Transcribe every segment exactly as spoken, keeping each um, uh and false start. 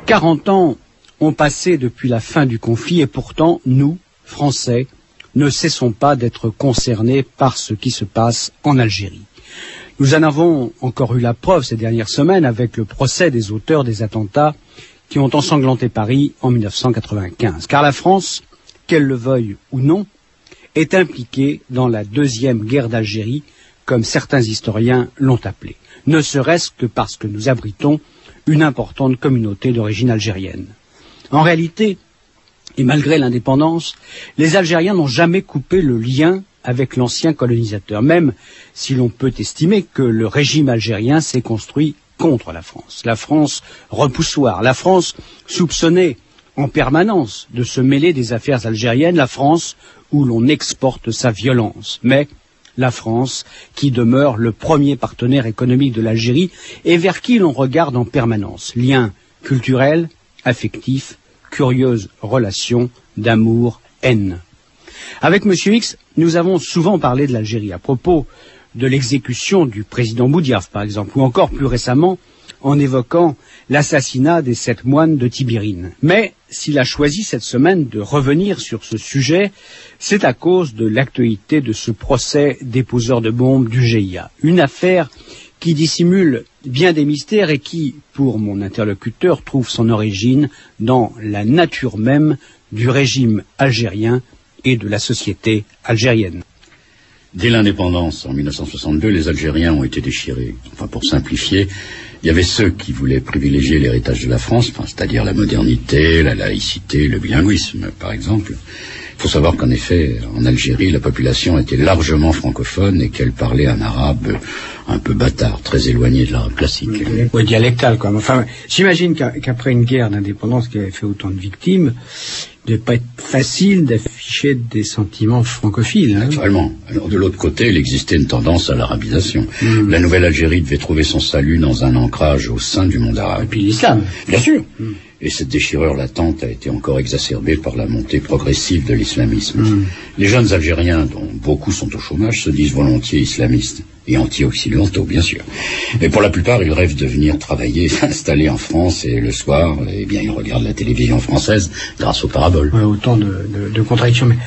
quarante ans ont passé depuis la fin du conflit et pourtant, nous, Français, ne cessons pas d'être concernés par ce qui se passe en Algérie. Nous en avons encore eu la preuve ces dernières semaines avec le procès des auteurs des attentats qui ont ensanglanté Paris en mille neuf cent quatre-vingt-quinze. Car la France, qu'elle le veuille ou non, est impliquée dans la deuxième guerre d'Algérie, comme certains historiens l'ont appelée, ne serait-ce que parce que nous abritons une importante communauté d'origine algérienne. En réalité, et malgré l'indépendance, les Algériens n'ont jamais coupé le lien avec l'ancien colonisateur, même si l'on peut estimer que le régime algérien s'est construit contre la France. La France repoussoire, la France soupçonnée en permanence de se mêler des affaires algériennes, la France où l'on exporte sa violence. Mais la France, qui demeure le premier partenaire économique de l'Algérie et vers qui l'on regarde en permanence. Liens culturels, affectifs, curieuses relations d'amour, haine. Avec M. X, nous avons souvent parlé de l'Algérie à propos de l'exécution du président Boudiaf, par exemple, ou encore plus récemment en évoquant l'assassinat des sept moines de Tibérine. Mais s'il a choisi cette semaine de revenir sur ce sujet, c'est à cause de l'actualité de ce procès déposeur de bombes du G I A. Une affaire qui dissimule bien des mystères et qui, pour mon interlocuteur, trouve son origine dans la nature même du régime algérien et de la société algérienne. Dès l'indépendance, en mille neuf cent soixante-deux, les Algériens ont été déchirés. Enfin, pour simplifier, il y avait ceux qui voulaient privilégier l'héritage de la France, enfin, c'est-à-dire la modernité, la laïcité, le bilinguisme, par exemple. Il faut savoir qu'en effet, en Algérie, la population était largement francophone et qu'elle parlait un arabe un peu bâtard, très éloigné de l'arabe classique. Oui, oui, dialectal, quoi. Enfin, j'imagine qu'après une guerre d'indépendance qui avait fait autant de victimes, il ne devait pas être facile d'afficher des sentiments francophiles. Hein. Naturellement. Alors, de l'autre côté, il existait une tendance à l'arabisation. Mmh. La nouvelle Algérie devait trouver son salut dans un ancrage au sein du monde arabe. Et puis l'islam. Bien sûr. Mmh. Et cette déchirure latente a été encore exacerbée par la montée progressive de l'islamisme. Mmh. Les jeunes Algériens, dont beaucoup sont au chômage, se disent volontiers islamistes. Et anti-occidentaux, bien sûr. Mais pour la plupart, ils rêvent de venir travailler, s'installer en France, et le soir, eh bien, ils regardent la télévision française grâce aux paraboles. Ouais, autant de, de, de contradictions. Mais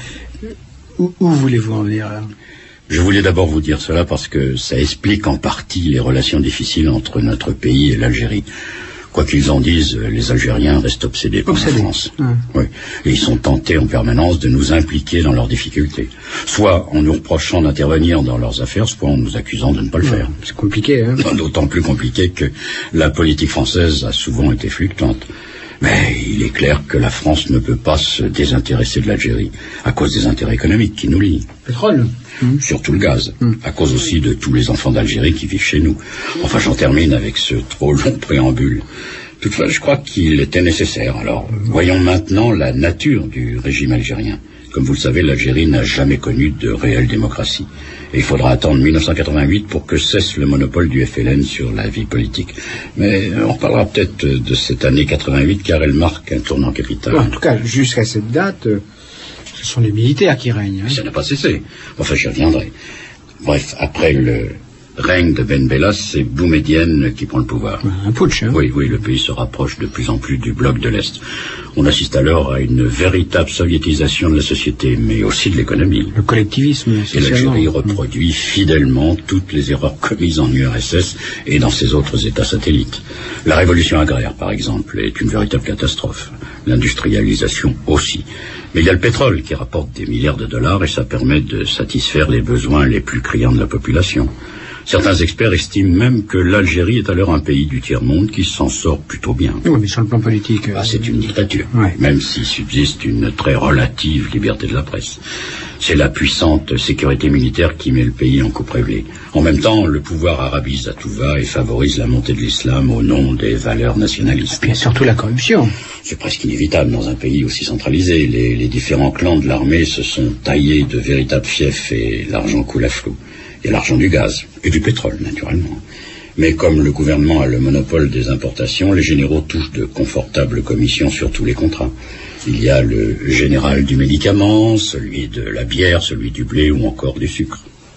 où, où voulez-vous en venir là ? Je voulais d'abord vous dire cela parce que ça explique en partie les relations difficiles entre notre pays et l'Algérie. Quoi qu'ils en disent, les Algériens restent obsédés par obsédés. la France. Mmh. Oui. Et ils sont tentés en permanence de nous impliquer dans leurs difficultés. Soit en nous reprochant d'intervenir dans leurs affaires, soit en nous accusant de ne pas le faire. C'est compliqué, hein. D'autant plus compliqué que la politique française a souvent été fluctuante. Mais il est clair que la France ne peut pas se désintéresser de l'Algérie à cause des intérêts économiques qui nous lient. Pétrole. Mmh. Surtout le gaz, mmh. à cause aussi de tous les enfants d'Algérie qui vivent chez nous. Enfin, j'en termine avec ce trop long préambule. Toutefois, je crois qu'il était nécessaire. Alors, voyons maintenant la nature du régime algérien. Comme vous le savez, l'Algérie n'a jamais connu de réelle démocratie. Et il faudra attendre mille neuf cent quatre-vingt-huit pour que cesse le monopole du F L N sur la vie politique. Mais on reparlera peut-être de cette année quatre-vingt-huit, car elle marque un tournant capital. Ouais, en tout cas, jusqu'à cette date, euh, ce sont les militaires qui règnent. Hein. Ça n'a pas cessé. Enfin, j'y reviendrai. Bref, après le règne de Ben Bella, c'est Boumedienne qui prend le pouvoir. Un putsch, hein. Oui, oui, le pays se rapproche de plus en plus du bloc de l'Est. On assiste alors à une véritable soviétisation de la société, mais aussi de l'économie. Le collectivisme, et l'Algérie reproduit fidèlement toutes les erreurs commises en U R S S et dans ses autres États satellites. La révolution agraire, par exemple, est une véritable catastrophe. L'industrialisation aussi. Mais il y a le pétrole qui rapporte des milliards de dollars et ça permet de satisfaire les besoins les plus criants de la population. Certains experts estiment même que l'Algérie est alors un pays du tiers-monde qui s'en sort plutôt bien. Oui, mais sur le plan politique... Ah, c'est une dictature, ouais. Même s'il subsiste une très relative liberté de la presse. C'est la puissante sécurité militaire qui met le pays en coupe réglée. En même temps, le pouvoir arabise à tout va et favorise la montée de l'islam au nom des valeurs nationalistes. Et surtout la corruption. C'est presque inévitable dans un pays aussi centralisé. Les, les différents clans de l'armée se sont taillés de véritables fiefs et l'argent coule à flot. Il y a l'argent du gaz et du pétrole, naturellement. Mais comme le gouvernement a le monopole des importations, les généraux touchent de confortables commissions sur tous les contrats. Il y a le général du médicament, celui de la bière, celui du blé ou encore du sucre.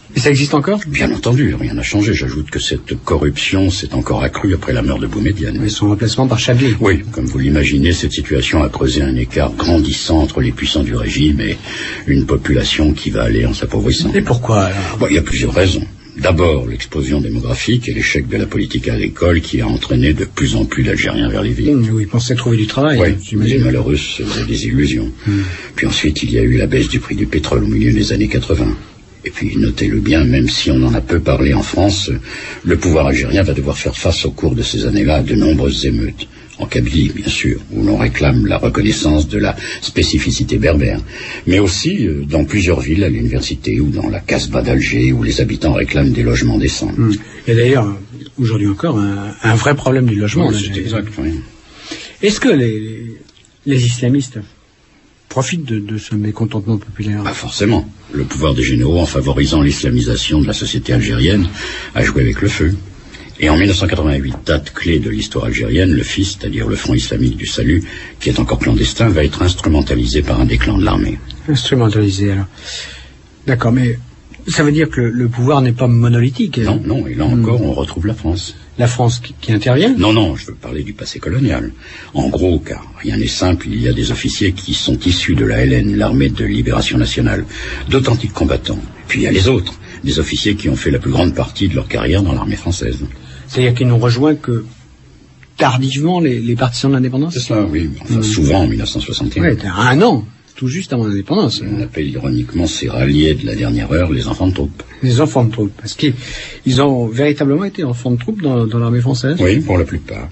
Et ça existe encore? Bien entendu, rien n'a changé. J'ajoute que cette corruption s'est encore accrue après la mort de Boumedienne. Et son remplacement par Chadli. Oui, comme vous l'imaginez, cette situation a creusé un écart grandissant entre les puissants du régime et une population qui va aller en s'appauvrissant. Et pourquoi alors? Bon, il y a plusieurs raisons. D'abord, l'explosion démographique et l'échec de la politique agricole qui a entraîné de plus en plus d'Algériens vers les villes. Mmh, oui, ils pensaient trouver du travail. Oui, les malheureux, c'est des illusions. Mmh. Puis ensuite, il y a eu la baisse du prix du pétrole au milieu des années quatre-vingts. Et puis, notez-le bien, même si on en a peu parlé en France, le pouvoir algérien va devoir faire face au cours de ces années-là à de nombreuses émeutes. En Kabylie, bien sûr, où l'on réclame la reconnaissance de la spécificité berbère, mais aussi euh, dans plusieurs villes, à l'université ou dans la Casbah d'Alger, où les habitants réclament des logements décents. Mmh. Et d'ailleurs, aujourd'hui encore, un, un vrai problème du logement. Oui, c'est exact, oui. Est-ce que les, les islamistes profitent de, de ce mécontentement populaire? Pas forcément. Le pouvoir des généraux, en favorisant l'islamisation de la société algérienne, a joué avec le feu. Et en mille neuf cent quatre-vingt-huit, date clé de l'histoire algérienne, le F I S, c'est-à-dire le Front islamique du salut, qui est encore clandestin, va être instrumentalisé par un des clans de l'armée. Instrumentalisé, alors. D'accord, mais ça veut dire que le pouvoir n'est pas monolithique. Non, non, et là encore, mmh. on retrouve la France. La France qui, qui intervient? Non, non, je veux parler du passé colonial. En gros, car rien n'est simple, il y a des officiers qui sont issus de la L N, l'armée de libération nationale, d'authentiques combattants. Puis il y a les autres, des officiers qui ont fait la plus grande partie de leur carrière dans l'armée française. C'est-à-dire qu'ils n'ont rejoint que tardivement les, les partisans de l'indépendance? C'est ça, oui. Enfin, mmh. souvent en mille neuf cent soixante et un. Oui, un an, tout juste avant l'indépendance. On appelle ironiquement ces ralliés de la dernière heure les enfants de troupe. Les enfants de troupe, parce qu'ils ont véritablement été enfants de troupe dans, dans l'armée française? Oui, pour la plupart.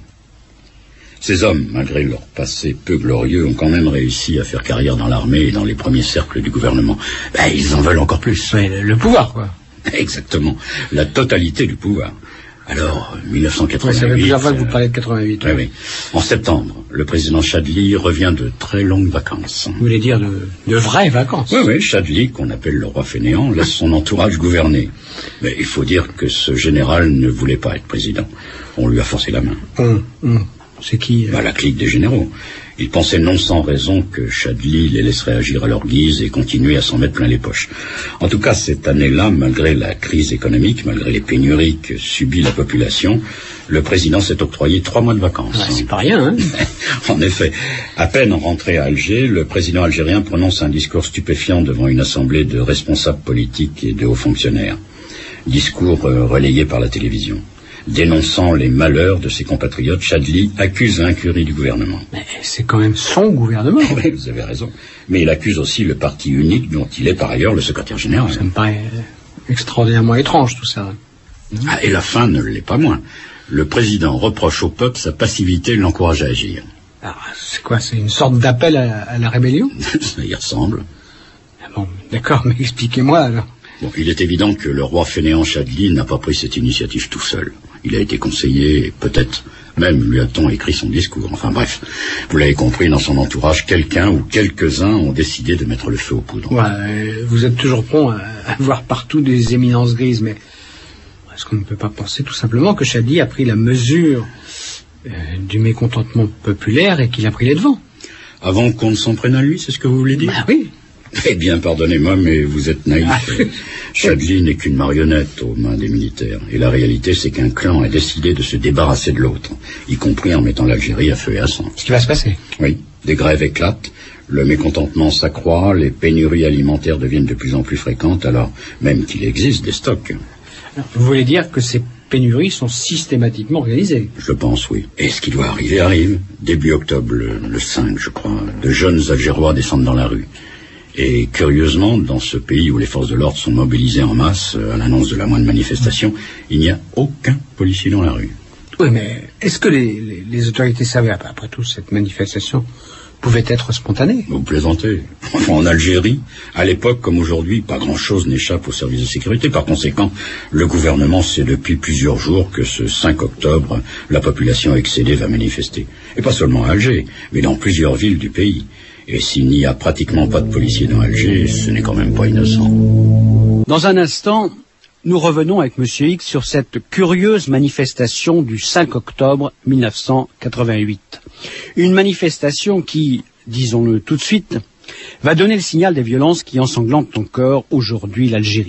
Ces hommes, malgré leur passé peu glorieux, ont quand même réussi à faire carrière dans l'armée et dans les premiers cercles du gouvernement. Ben, ils en veulent encore plus. Oui, le, le pouvoir, quoi. Exactement. La totalité du pouvoir. Alors, mille neuf cent quatre-vingt-huit... Oui, ça fait plusieurs fois que vous parlez de quatre-vingt-huit. Oui, oui. En septembre, le président Chadli revient de très longues vacances. Vous voulez dire de, de vraies vacances? Oui, oui. Chadli, qu'on appelle le roi fainéant, laisse son entourage gouverner. Mais il faut dire que ce général ne voulait pas être président. On lui a forcé la main. Hum, hum. C'est qui euh... bah, la clique des généraux. Ils pensaient non sans raison que Chadli les laisserait agir à leur guise et continuer à s'en mettre plein les poches. En tout cas, cette année-là, malgré la crise économique, malgré les pénuries que subit la population, le président s'est octroyé trois mois de vacances. Ouais, c'est pas rien, hein. En effet, à peine rentré à Alger, le président algérien prononce un discours stupéfiant devant une assemblée de responsables politiques et de hauts fonctionnaires. Discours euh, relayé par la télévision. Dénonçant les malheurs de ses compatriotes, Chadli accuse l'incurie du gouvernement. Mais c'est quand même son gouvernement. Oui, vous avez raison. Mais il accuse aussi le parti unique dont il est par ailleurs le secrétaire général. Ça me paraît extraordinairement étrange tout ça. Ah, et la fin ne l'est pas moins. Le président reproche au peuple sa passivité et l'encourage à agir. Alors, c'est quoi? C'est une sorte d'appel à, à la rébellion? Ça y ressemble. Ah bon, d'accord, mais expliquez-moi alors. Bon, il est évident que le roi fainéant Chadli n'a pas pris cette initiative tout seul. Il a été conseillé, peut-être même lui a-t-on écrit son discours. Enfin bref, vous l'avez compris, dans son entourage, quelqu'un ou quelques-uns ont décidé de mettre le feu aux poudres. Ouais, vous êtes toujours prompt à, à voir partout des éminences grises, mais est-ce qu'on ne peut pas penser tout simplement que Chadli a pris la mesure euh, du mécontentement populaire et qu'il a pris les devants? Avant qu'on ne s'en prenne à lui, c'est ce que vous voulez dire? Bah oui. Eh bien, pardonnez-moi, mais vous êtes naïf. Ah. Chadli n'est qu'une marionnette aux mains des militaires. Et la réalité, c'est qu'un clan a décidé de se débarrasser de l'autre, y compris en mettant l'Algérie à feu et à sang. Ce qui va se passer? Oui. Des grèves éclatent, le mécontentement s'accroît, les pénuries alimentaires deviennent de plus en plus fréquentes, alors même qu'il existe des stocks. Alors, vous voulez dire que ces pénuries sont systématiquement organisées? Je pense, oui. Et ce qui doit arriver arrive. Début octobre, le, le cinq, je crois, de jeunes Algérois descendent dans la rue. Et curieusement, dans ce pays où les forces de l'ordre sont mobilisées en masse, à l'annonce de la moindre manifestation, il n'y a aucun policier dans la rue. Oui, mais est-ce que les, les, les autorités savaient, après tout, cette manifestation pouvait être spontanée? Vous plaisantez. En Algérie, à l'époque comme aujourd'hui, pas grand-chose n'échappe aux services de sécurité. Par conséquent, le gouvernement sait depuis plusieurs jours que ce cinq octobre, la population excédée va manifester. Et pas seulement à Alger, mais dans plusieurs villes du pays. Et s'il n'y a pratiquement pas de policiers dans Alger, ce n'est quand même pas innocent. Dans un instant, nous revenons avec Monsieur X sur cette curieuse manifestation du cinq octobre mille neuf cent quatre-vingt-huit. Une manifestation qui, disons-le tout de suite, va donner le signal des violences qui ensanglantent encore aujourd'hui l'Algérie.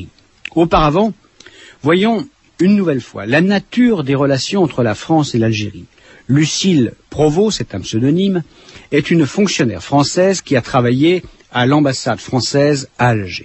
Auparavant, voyons une nouvelle fois la nature des relations entre la France et l'Algérie. Lucile Provost, c'est un pseudonyme, est une fonctionnaire française qui a travaillé à l'ambassade française à Alger.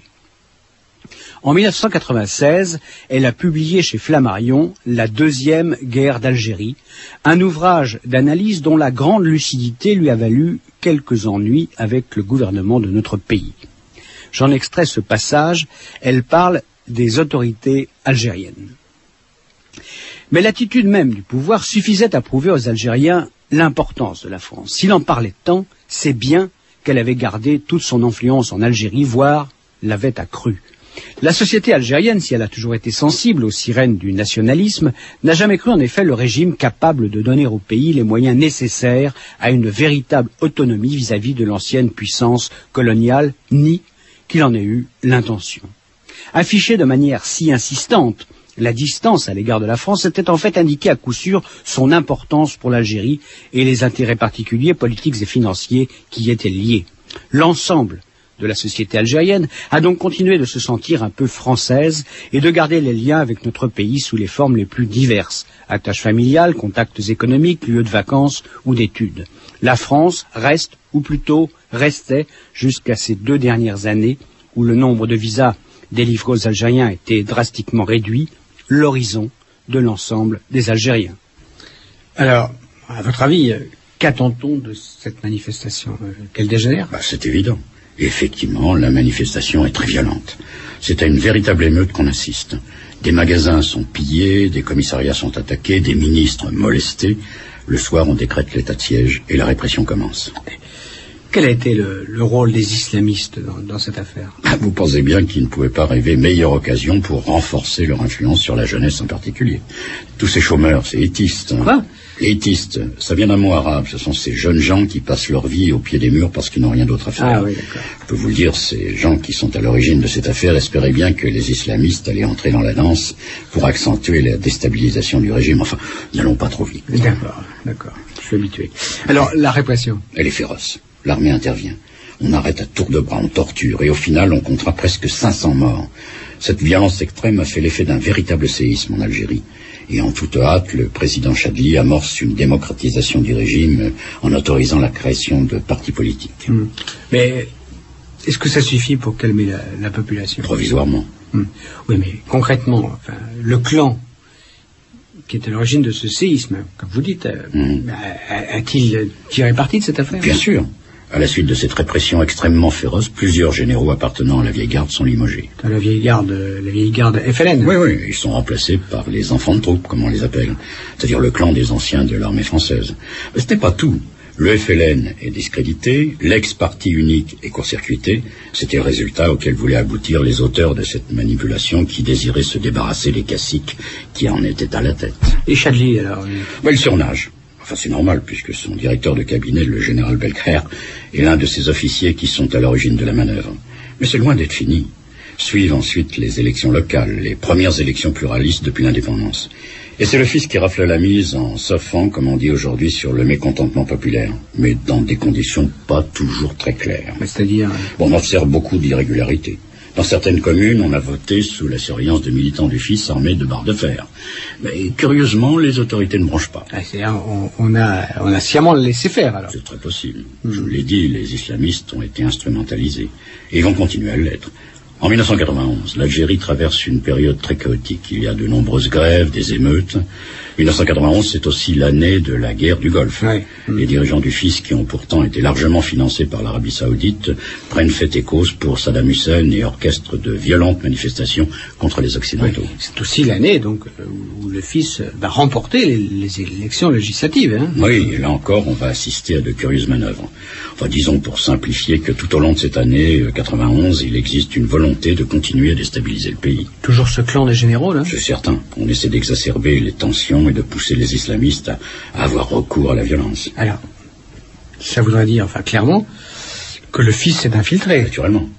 En mille neuf cent quatre-vingt-seize, elle a publié chez Flammarion La deuxième guerre d'Algérie, un ouvrage d'analyse dont la grande lucidité lui a valu quelques ennuis avec le gouvernement de notre pays. J'en extrais ce passage, elle parle des autorités algériennes. Mais l'attitude même du pouvoir suffisait à prouver aux Algériens l'importance de la France. S'il en parlait tant, c'est bien qu'elle avait gardé toute son influence en Algérie, voire l'avait accrue. La société algérienne, si elle a toujours été sensible aux sirènes du nationalisme, n'a jamais cru en effet le régime capable de donner au pays les moyens nécessaires à une véritable autonomie vis-à-vis de l'ancienne puissance coloniale, ni qu'il en ait eu l'intention. Affiché de manière si insistante, la distance à l'égard de la France était en fait indiquée à coup sûr son importance pour l'Algérie et les intérêts particuliers, politiques et financiers qui y étaient liés. L'ensemble de la société algérienne a donc continué de se sentir un peu française et de garder les liens avec notre pays sous les formes les plus diverses, attaches familiales, contacts économiques, lieux de vacances ou d'études. La France reste, ou plutôt restait, jusqu'à ces deux dernières années où le nombre de visas délivrés aux Algériens était drastiquement réduit, l'horizon de l'ensemble des Algériens. Alors, à votre avis, qu'attend-on de cette manifestation? Qu'elle dégénère? Bah, c'est évident. Effectivement, la manifestation est très violente. C'est à une véritable émeute qu'on assiste. Des magasins sont pillés, des commissariats sont attaqués, des ministres molestés. Le soir, on décrète l'état de siège et la répression commence. Quel a été le, le rôle des islamistes dans, dans cette affaire? Vous pensez bien qu'ils ne pouvaient pas rêver meilleure occasion pour renforcer leur influence sur la jeunesse en particulier. Tous ces chômeurs, ces hétistes. Quoi? Hétistes, ça vient d'un mot arabe. Ce sont ces jeunes gens qui passent leur vie au pied des murs parce qu'ils n'ont rien d'autre à faire. Ah oui, d'accord. Je peux vous le dire, ces gens qui sont à l'origine de cette affaire espéraient bien que les islamistes allaient entrer dans la danse pour accentuer la déstabilisation du régime. Enfin, n'allons pas trop vite. D'accord, d'accord. Je suis habitué. Alors, la répression? Elle est féroce. L'armée intervient. On arrête à tour de bras, on torture, et au final, on comptera presque cinq cents morts. Cette violence extrême a fait l'effet d'un véritable séisme en Algérie. Et en toute hâte, le président Chadli amorce une démocratisation du régime en autorisant la création de partis politiques. Mmh. Mais est-ce que ça suffit pour calmer la, la population? Provisoirement. Mmh. Oui, mais concrètement, enfin, le clan qui est à l'origine de ce séisme, comme vous dites, mmh. a, a-t-il tiré parti de cette affaire? Bien sûr. À la suite de cette répression extrêmement féroce, plusieurs généraux appartenant à la vieille garde sont limogés. La vieille garde, la vieille garde F L N? Oui, oui, ils sont remplacés par les enfants de troupe, comme on les appelle, c'est-à-dire le clan des anciens de l'armée française. Mais ce n'est pas tout. Le F L N est discrédité, l'ex-parti unique est court-circuité. C'était le résultat auquel voulaient aboutir les auteurs de cette manipulation qui désiraient se débarrasser des caciques qui en étaient à la tête. Et Chadli, alors? Ben, il surnage. Enfin, c'est normal, puisque son directeur de cabinet, le général Belkher, est l'un de ces officiers qui sont à l'origine de la manœuvre. Mais c'est loin d'être fini. Suivent ensuite les élections locales, les premières élections pluralistes depuis l'indépendance. Et c'est le fils qui rafle la mise en s'offrant, comme on dit aujourd'hui, sur le mécontentement populaire, mais dans des conditions pas toujours très claires. C'est-à-dire? Bon, on observe beaucoup d'irrégularités. Dans certaines communes, on a voté sous la surveillance de militants du fils armés de barres de fer. Mais curieusement, les autorités ne bronchent pas. Ah, c'est-à-dire, on, on, a, on a sciemment laissé faire, alors? C'est très possible. Mmh. Je vous l'ai dit, les islamistes ont été instrumentalisés. Et ils vont continuer à l'être. En mille neuf cent quatre-vingt-onze, l'Algérie traverse une période très chaotique. Il y a de nombreuses grèves, des émeutes. mille neuf cent quatre-vingt-onze, c'est aussi l'année de la guerre du Golfe. Oui. Les dirigeants du F I S, qui ont pourtant été largement financés par l'Arabie Saoudite, prennent fait et cause pour Saddam Hussein et orchestrent de violentes manifestations contre les Occidentaux. Oui. C'est aussi l'année donc où le F I S va remporter les, les élections législatives. Hein. Oui, et là encore, on va assister à de curieuses manœuvres. Enfin, disons pour simplifier que tout au long de cette année quatre-vingt-onze, il existe une volonté de continuer à déstabiliser le pays. Toujours ce clan des généraux, là? C'est certain. On essaie d'exacerber les tensions et de pousser les islamistes à, à avoir recours à la violence. Alors, ça voudrait dire, enfin clairement, que le fils est infiltré. Naturellement.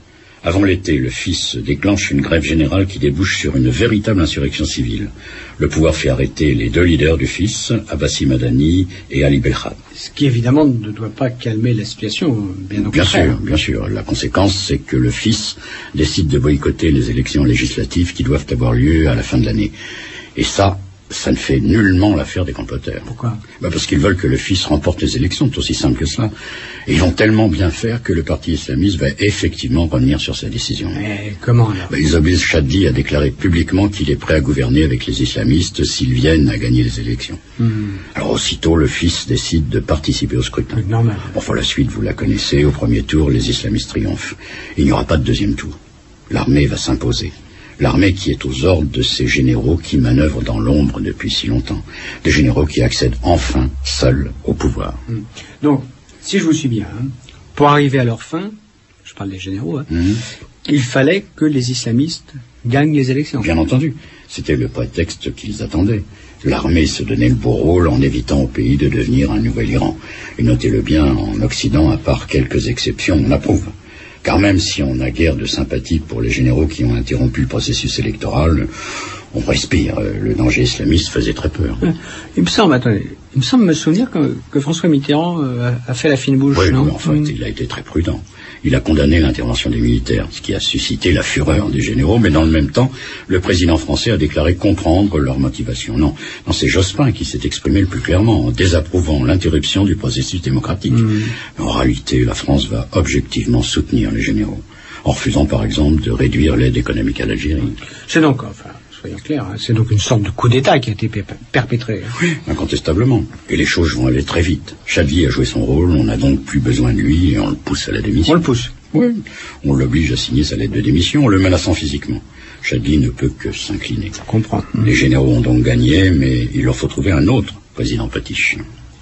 Avant l'été, le fils déclenche une grève générale qui débouche sur une véritable insurrection civile. Le pouvoir fait arrêter les deux leaders du fils, Abbassi Madani et Ali Belkhad. Ce qui évidemment ne doit pas calmer la situation, bien au Bien contraire. sûr, bien sûr. La conséquence, c'est que le fils décide de boycotter les élections législatives qui doivent avoir lieu à la fin de l'année. Et ça, ça ne fait nullement l'affaire des comploteurs. Pourquoi ? Bah parce qu'ils veulent que le fils remporte les élections, c'est aussi simple que cela. Et ils vont tellement bien faire que le parti islamiste va effectivement revenir sur sa décision. Mais comment alors ? Bah, ils obligent Chadli à déclarer publiquement qu'il est prêt à gouverner avec les islamistes s'ils viennent à gagner les élections. Mmh. Alors aussitôt, le fils décide de participer au scrutin. C'est normal. Enfin, la suite, vous la connaissez. Au premier tour, les islamistes triomphent. Il n'y aura pas de deuxième tour. L'armée va s'imposer. L'armée qui est aux ordres de ces généraux qui manœuvrent dans l'ombre depuis si longtemps. Des généraux qui accèdent enfin seuls au pouvoir. Mmh. Donc, si je vous suis bien, hein, pour arriver à leur fin, je parle des généraux, hein, Mmh. il fallait que les islamistes gagnent les élections. Bien entendu. C'était le prétexte qu'ils attendaient. L'armée se donnait le beau rôle en évitant au pays de devenir un nouvel Iran. Et notez-le bien, en Occident, à part quelques exceptions, on approuve. Car même si on a guère de sympathie pour les généraux qui ont interrompu le processus électoral, on respire. Le danger islamiste faisait très peur. Il me semble, attendez, il me semble me souvenir que, que François Mitterrand euh, a fait la fine bouche, Oui, non ? oui, enfin, mmh. il a été très prudent. Il a condamné l'intervention des militaires, ce qui a suscité la fureur des généraux, mais dans le même temps, le président français a déclaré comprendre leur motivation. Non, non c'est Jospin qui s'est exprimé le plus clairement, en désapprouvant l'interruption du processus démocratique. Mmh. En réalité, la France va objectivement soutenir les généraux, en refusant par exemple de réduire l'aide économique à l'Algérie. C'est donc, enfin, soyons clairs, hein, c'est donc une sorte de coup d'État qui a été perpétré. Oui, incontestablement. Et les choses vont aller très vite. Chadli a joué son rôle, on n'a donc plus besoin de lui et on le pousse à la démission. On le pousse. Oui. On l'oblige à signer sa lettre de démission en le menaçant physiquement. Chadli ne peut que s'incliner. Je comprends. Les généraux ont donc gagné, mais il leur faut trouver un autre président potiche.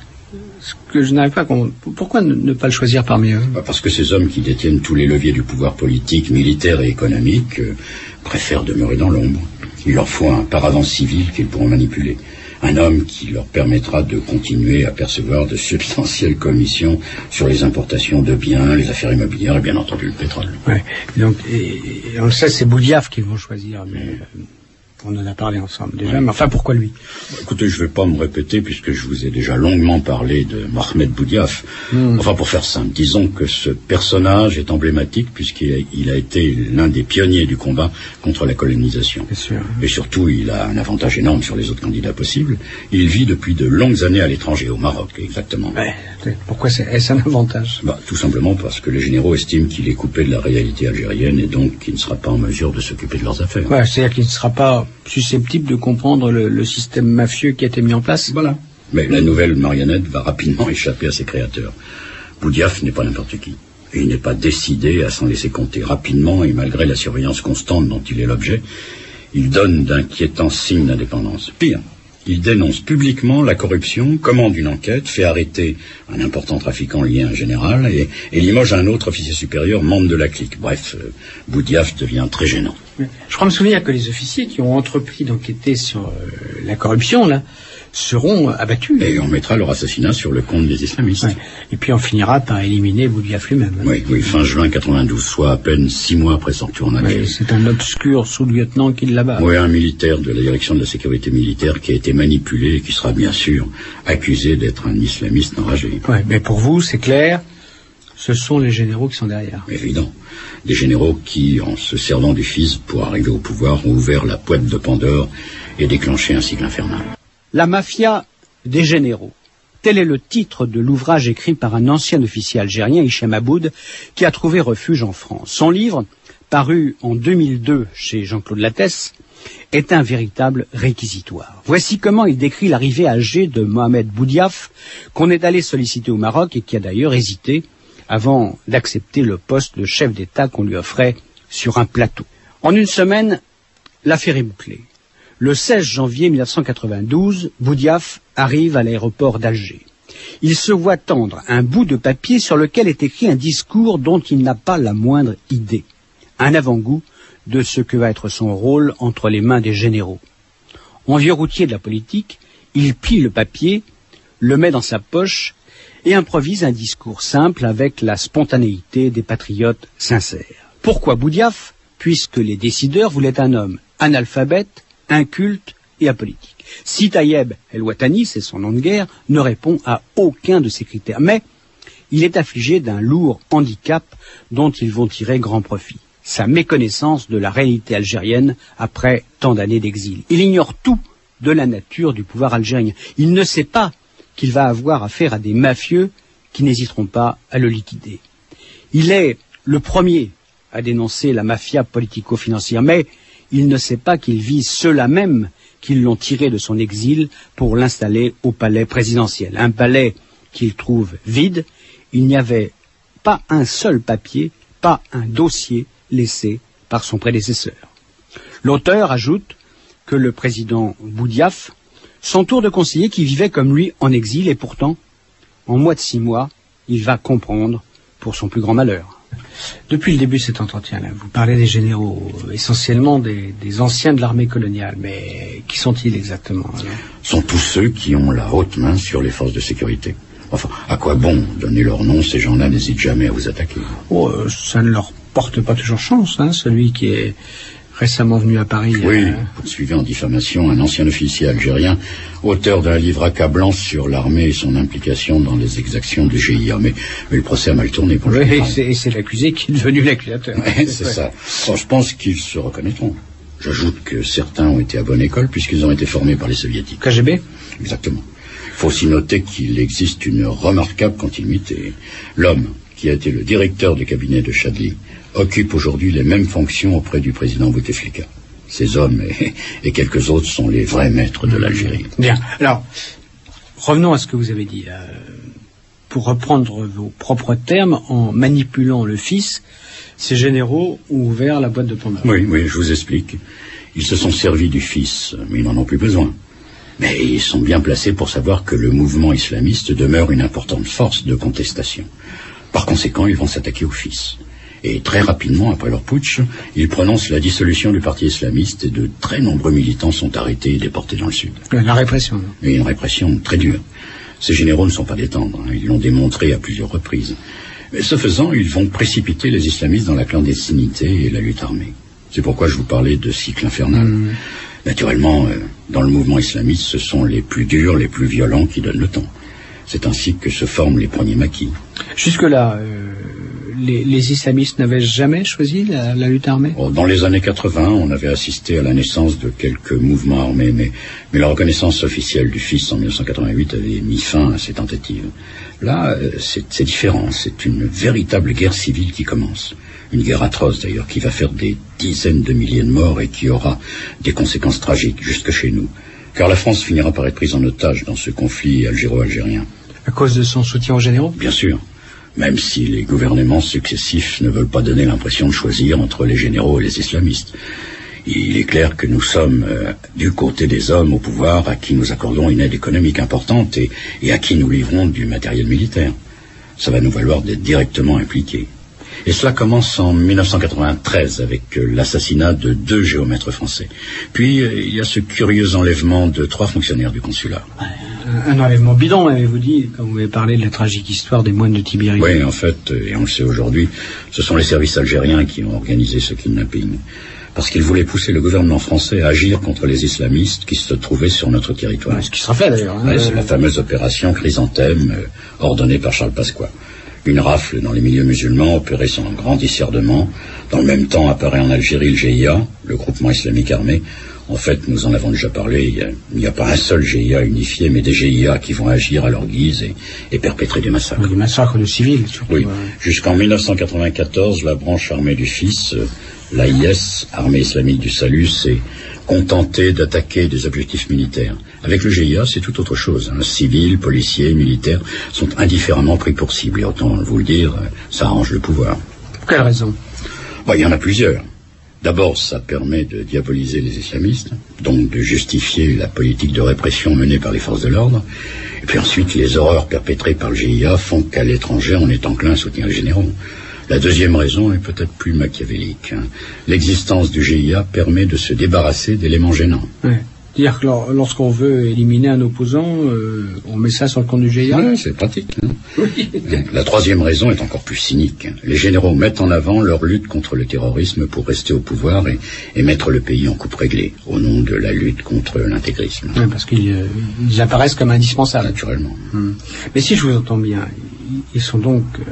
Ce que je n'arrive pas à comprendre, pourquoi ne, ne pas le choisir parmi eux ? Parce que ces hommes qui détiennent tous les leviers du pouvoir politique, militaire et économique euh, préfèrent demeurer dans l'ombre. Il leur faut un paravent civil qu'ils pourront manipuler. Un homme qui leur permettra de continuer à percevoir de substantielles commissions sur les importations de biens, les affaires immobilières et bien entendu le pétrole. Ouais. Donc, et, et on le sait, c'est Boudiaf qu'ils vont choisir, mais euh, on en a parlé ensemble déjà. Ouais. Mais enfin, pourquoi lui ? Écoutez, je ne vais pas me répéter puisque je vous ai déjà longuement parlé de Mohamed Boudiaf. Mmh. Enfin, pour faire simple, disons que ce personnage est emblématique puisqu'il a, il a été l'un des pionniers du combat contre la colonisation. Bien sûr. Et surtout, il a un avantage énorme sur les autres candidats possibles. Il vit depuis de longues années à l'étranger, au Maroc, exactement. Ouais. Pourquoi c'est, est-ce un avantage ? Bah, tout simplement parce que les généraux estiment qu'il est coupé de la réalité algérienne et donc qu'il ne sera pas en mesure de s'occuper de leurs affaires. Ouais, c'est-à-dire qu'il ne sera pas susceptible de comprendre le, le système mafieux qui a été mis en place. Voilà. Mais la nouvelle marionnette va rapidement échapper à ses créateurs. Boudiaf n'est pas n'importe qui. Et il n'est pas décidé à s'en laisser compter rapidement et malgré la surveillance constante dont il est l'objet, il donne d'inquiétants signes d'indépendance. Pire, il dénonce publiquement la corruption, commande une enquête, fait arrêter un important trafiquant lié à un général et, et limoge un autre officier supérieur, membre de la clique. Bref, euh, Boudiaf devient très gênant. Je crois me souvenir que les officiers qui ont entrepris d'enquêter sur euh, la corruption, là, seront abattus. Et on mettra leur assassinat sur le compte des islamistes. Ouais. Et puis on finira par éliminer Boudiaf lui-même. Hein. Oui, oui, fin juin quatre-vingt-douze, soit à peine six mois après son retour en Algérie. Ouais, c'est un obscur sous-lieutenant qui l'abat. Oui, un militaire de la direction de la sécurité militaire qui a été manipulé et qui sera bien sûr accusé d'être un islamiste enragé. Oui, mais pour vous, c'est clair, ce sont les généraux qui sont derrière. Évident. Des généraux qui, en se servant du fils pour arriver au pouvoir, ont ouvert la boîte de Pandore et déclenché un cycle infernal. La mafia des généraux. Tel est le titre de l'ouvrage écrit par un ancien officier algérien, Hicham Aboud, qui a trouvé refuge en France. Son livre, paru en deux mille deux chez Jean-Claude Lattès, est un véritable réquisitoire. Voici comment il décrit l'arrivée à Alger de Mohamed Boudiaf, qu'on est allé solliciter au Maroc et qui a d'ailleurs hésité avant d'accepter le poste de chef d'État qu'on lui offrait sur un plateau. En une semaine, l'affaire est bouclée. Le seize janvier mille neuf cent quatre-vingt-douze, Boudiaf arrive à l'aéroport d'Alger. Il se voit tendre un bout de papier sur lequel est écrit un discours dont il n'a pas la moindre idée. Un avant-goût de ce que va être son rôle entre les mains des généraux. En vieux routier de la politique, il plie le papier, le met dans sa poche et improvise un discours simple avec la spontanéité des patriotes sincères. Pourquoi Boudiaf? Puisque les décideurs voulaient un homme analphabète, inculte et apolitique. Si Tayeb El-Ouattani, c'est son nom de guerre, ne répond à aucun de ces critères. Mais il est affligé d'un lourd handicap dont ils vont tirer grand profit. Sa méconnaissance de la réalité algérienne après tant d'années d'exil. Il ignore tout de la nature du pouvoir algérien. Il ne sait pas qu'il va avoir affaire à des mafieux qui n'hésiteront pas à le liquider. Il est le premier à dénoncer la mafia politico-financière, mais il ne sait pas qu'il vise ceux-là même qui l'ont tiré de son exil pour l'installer au palais présidentiel. Un palais qu'il trouve vide. Il n'y avait pas un seul papier, pas un dossier laissé par son prédécesseur. L'auteur ajoute que le président Boudiaf s'entoure de conseillers qui vivaient comme lui en exil et pourtant, en moins de six mois, il va comprendre pour son plus grand malheur. Depuis le début de cet entretien-là, vous parlez des généraux, essentiellement des, des anciens de l'armée coloniale, mais qui sont-ils exactement? Sont tous ceux qui ont la haute main sur les forces de sécurité. Enfin, à quoi bon donner leur nom? Ces gens-là n'hésitent jamais à vous attaquer. Oh, euh, ça ne leur porte pas toujours chance, hein, celui qui est récemment venu à Paris. Oui, euh... poursuivez en diffamation un ancien officier algérien, auteur d'un livre accablant sur l'armée et son implication dans les exactions du G I A. Mais, mais le procès a mal tourné pour oui, le et c'est, et c'est l'accusé qui est devenu l'accusateur. Oui, c'est ça. Bon, je pense qu'ils se reconnaîtront. J'ajoute que certains ont été à bonne école puisqu'ils ont été formés par les soviétiques. K G B? Exactement. Il faut aussi noter qu'il existe une remarquable continuité. L'homme qui a été le directeur du cabinet de Chadli occupe aujourd'hui les mêmes fonctions auprès du président Bouteflika. Ces hommes et, et quelques autres sont les vrais maîtres de l'Algérie. Bien. Alors, revenons à ce que vous avez dit. Euh, pour reprendre vos propres termes, en manipulant le fils, ces généraux ont ouvert la boîte de Pandore. Oui, oui, je vous explique. Ils se sont servis du fils, mais ils n'en ont plus besoin. Mais ils sont bien placés pour savoir que le mouvement islamiste demeure une importante force de contestation. Par conséquent, ils vont s'attaquer au fils. Et très rapidement, après leur putsch, ils prononcent la dissolution du parti islamiste et de très nombreux militants sont arrêtés et déportés dans le sud. La répression. Et une répression très dure. Ces généraux ne sont pas des tendres, hein, ils l'ont démontré à plusieurs reprises. Mais ce faisant, ils vont précipiter les islamistes dans la clandestinité et la lutte armée. C'est pourquoi je vous parlais de cycle infernal. Mmh. Naturellement, euh, dans le mouvement islamiste, ce sont les plus durs, les plus violents qui donnent le temps. C'est ainsi que se forment les premiers maquis. Jusque-là, euh, les, les islamistes n'avaient jamais choisi la, la lutte armée? Oh, dans les années quatre-vingts, on avait assisté à la naissance de quelques mouvements armés, mais, mais la reconnaissance officielle du fils en mille neuf cent quatre-vingt-huit avait mis fin à ces tentatives. Là, euh, c'est, c'est différent. C'est une véritable guerre civile qui commence. Une guerre atroce d'ailleurs, qui va faire des dizaines de milliers de morts et qui aura des conséquences tragiques jusque chez nous. Car la France finira par être prise en otage dans ce conflit algéro-algérien. À cause de son soutien aux généraux? Bien sûr. Même si les gouvernements successifs ne veulent pas donner l'impression de choisir entre les généraux et les islamistes. Il est clair que nous sommes euh, du côté des hommes au pouvoir à qui nous accordons une aide économique importante et, et à qui nous livrons du matériel militaire. Ça va nous valoir d'être directement impliqués. Et cela commence en mille neuf cent quatre-vingt-treize avec euh, l'assassinat de deux géomètres français. Puis euh, il y a ce curieux enlèvement de trois fonctionnaires du consulat. Un, un enlèvement bidon, avez-vous dit, quand vous avez parlé de la tragique histoire des moines de Tibérie. Oui, en fait, et on le sait aujourd'hui, ce sont les services algériens qui ont organisé ce kidnapping. Parce qu'ils voulaient pousser le gouvernement français à agir contre les islamistes qui se trouvaient sur notre territoire. Ce qui sera fait d'ailleurs. Hein, ouais, c'est la fameuse opération Chrysanthème, euh, ordonnée par Charles Pasqua. Une rafle dans les milieux musulmans opérée sans grand discernement. Dans le même temps apparaît en Algérie le G I A, le groupement islamique armé. En fait, nous en avons déjà parlé, il n'y a, a pas un seul G I A unifié, mais des G I A qui vont agir à leur guise et, et perpétrer des massacres. Des massacres de civils, surtout. Oui, jusqu'en mille neuf cent quatre-vingt-quatorze, la branche armée du fils, l'A I S, Armée islamique du salut, s'est contentée d'attaquer des objectifs militaires. Avec le G I A, c'est tout autre chose. Hein. Civils, policiers, militaires sont indifféremment pris pour cible. Et autant vous le dire, ça arrange le pouvoir. Pour quelle raison? Bah, il y en a plusieurs. D'abord, ça permet de diaboliser les islamistes, donc de justifier la politique de répression menée par les forces de l'ordre. Et puis ensuite, les horreurs perpétrées par le G I A font qu'à l'étranger, on est enclin à soutenir les généraux. La deuxième raison est peut-être plus machiavélique. Hein. L'existence du G I A permet de se débarrasser d'éléments gênants. Ouais. C'est-à-dire que lorsqu'on veut éliminer un opposant, euh, on met ça sur le compte du G I A. Oui, c'est pratique. Hein. Oui. La troisième raison est encore plus cynique. Les généraux mettent en avant leur lutte contre le terrorisme pour rester au pouvoir et, et mettre le pays en coupe réglée, au nom de la lutte contre l'intégrisme. Oui, parce qu'ils euh, ils apparaissent comme indispensables. Naturellement. Hum. Mais si je vous entends bien, ils sont donc, euh,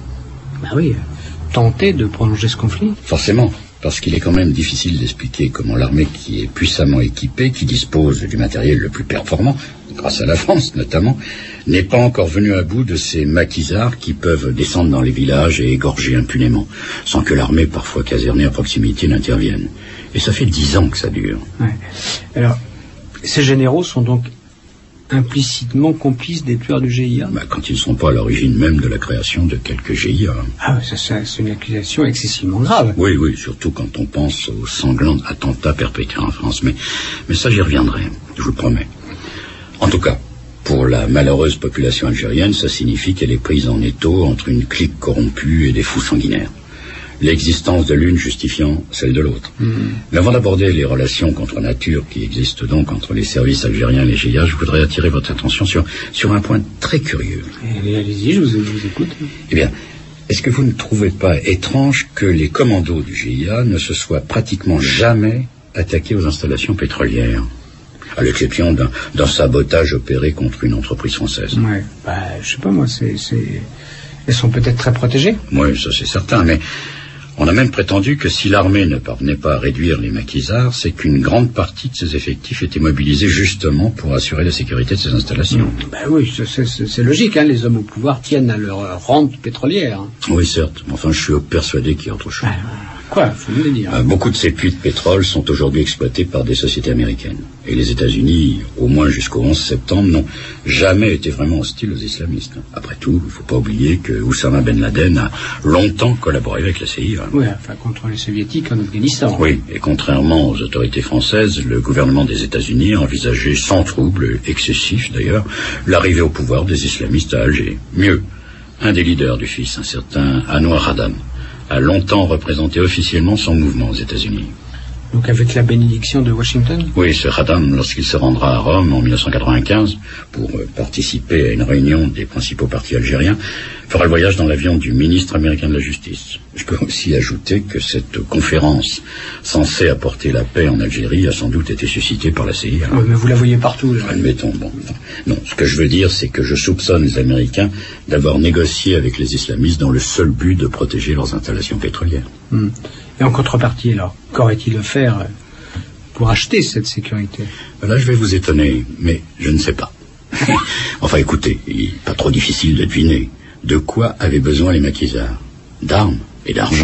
bah oui, tentés de prolonger ce conflit. Forcément. Parce qu'il est quand même difficile d'expliquer comment l'armée qui est puissamment équipée, qui dispose du matériel le plus performant, grâce à la France notamment, n'est pas encore venue à bout de ces maquisards qui peuvent descendre dans les villages et égorger impunément, sans que l'armée, parfois casernée à proximité, n'intervienne. Et ça fait dix ans que ça dure. Ouais. Alors, ces généraux sont donc implicitement complices des tueurs du G I A. Bah, quand ils ne sont pas à l'origine même de la création de quelques G I A. Ah, ça, ça, c'est une accusation excessivement grave. Oui, oui, surtout quand on pense aux sanglants attentats perpétrés en France. Mais, mais ça, j'y reviendrai, je vous le promets. En tout cas, pour la malheureuse population algérienne, ça signifie qu'elle est prise en étau entre une clique corrompue et des fous sanguinaires. L'existence de l'une justifiant celle de l'autre. Mmh. Mais avant d'aborder les relations contre nature qui existent donc entre les services algériens et les G I A, je voudrais attirer votre attention sur, sur un point très curieux. Et allez-y, je vous, je vous écoute. Eh bien, est-ce que vous ne trouvez pas étrange que les commandos du G I A ne se soient pratiquement jamais attaqués aux installations pétrolières, à l'exception d'un, d'un sabotage opéré contre une entreprise française? Ouais, bah, je sais pas moi, c'est, c'est... elles sont peut-être très protégées. Oui, ça c'est certain, mais on a même prétendu que si l'armée ne parvenait pas à réduire les maquisards, c'est qu'une grande partie de ses effectifs était mobilisée justement pour assurer la sécurité de ces installations. Mmh, ben oui, c'est, c'est, c'est logique, hein, les hommes au pouvoir tiennent à leur rente pétrolière. Oui, certes, mais enfin je suis persuadé qu'il y a autre chose. Ah, quoi, faut me le dire. Euh, beaucoup de ces puits de pétrole sont aujourd'hui exploités par des sociétés américaines. Et les États-Unis, au moins jusqu'au onze septembre, n'ont jamais été vraiment hostiles aux islamistes. Après tout, il ne faut pas oublier que Oussama Ben Laden a longtemps collaboré avec la C I A. Oui, enfin contre les soviétiques en Afghanistan. Oui, et contrairement aux autorités françaises, le gouvernement des États-Unis a envisagé sans trouble, excessif d'ailleurs, l'arrivée au pouvoir des islamistes à Alger. Mieux, un des leaders du fils, un certain Anwar Haddam, a longtemps représenté officiellement son mouvement aux États-Unis. Donc avec la bénédiction de Washington? Oui, ce Haddam, lorsqu'il se rendra à Rome en mille neuf cent quatre-vingt-quinze pour euh, participer à une réunion des principaux partis algériens, fera le voyage dans l'avion du ministre américain de la Justice. Je peux aussi ajouter que cette conférence censée apporter la paix en Algérie a sans doute été suscitée par la C I A. Oui, mais vous la voyez partout. Là. Admettons, bon. Non, ce que je veux dire, c'est que je soupçonne les Américains d'avoir négocié avec les islamistes dans le seul but de protéger leurs installations pétrolières. Hmm. Et en contrepartie, alors, qu'aurait-il à faire pour acheter cette sécurité? Là, je vais vous étonner, mais je ne sais pas. Enfin, écoutez, il n'est pas trop difficile de deviner. De quoi avaient besoin les maquisards? D'armes et d'argent.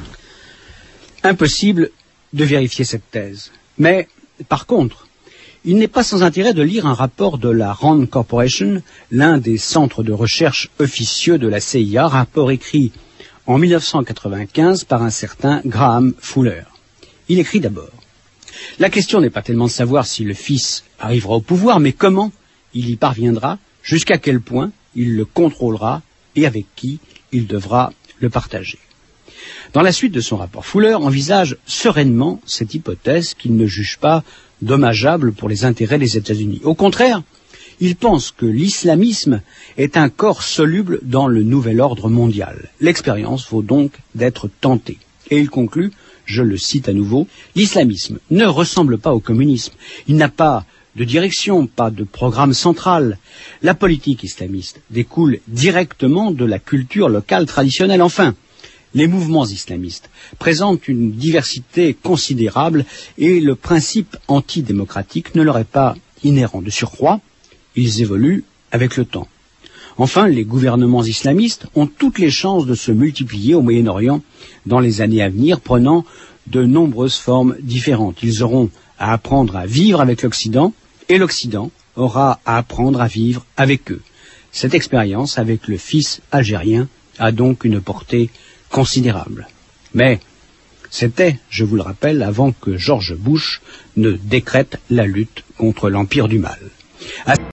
Impossible de vérifier cette thèse. Mais, par contre, il n'est pas sans intérêt de lire un rapport de la Rand Corporation, l'un des centres de recherche officieux de la C I A, rapport écrit en mille neuf cent quatre-vingt-quinze par un certain Graham Fuller. Il écrit d'abord: la question n'est pas tellement de savoir si le fils arrivera au pouvoir, mais comment il y parviendra, jusqu'à quel point il le contrôlera et avec qui il devra le partager. Dans la suite de son rapport, Fuller envisage sereinement cette hypothèse qu'il ne juge pas dommageable pour les intérêts des États-Unis. Au contraire, il pense que l'islamisme est un corps soluble dans le nouvel ordre mondial. L'expérience vaut donc d'être tentée. Et il conclut, je le cite à nouveau, l'islamisme ne ressemble pas au communisme. Il n'a pas de direction, pas de programme central. La politique islamiste découle directement de la culture locale traditionnelle. Enfin, les mouvements islamistes présentent une diversité considérable et le principe antidémocratique ne leur est pas inhérent. De surcroît, ils évoluent avec le temps. Enfin, les gouvernements islamistes ont toutes les chances de se multiplier au Moyen-Orient dans les années à venir, prenant de nombreuses formes différentes. Ils auront à apprendre à vivre avec l'Occident, et l'Occident aura à apprendre à vivre avec eux. Cette expérience avec le fils algérien a donc une portée considérable. Mais c'était, je vous le rappelle, avant que George Bush ne décrète la lutte contre l'empire du mal.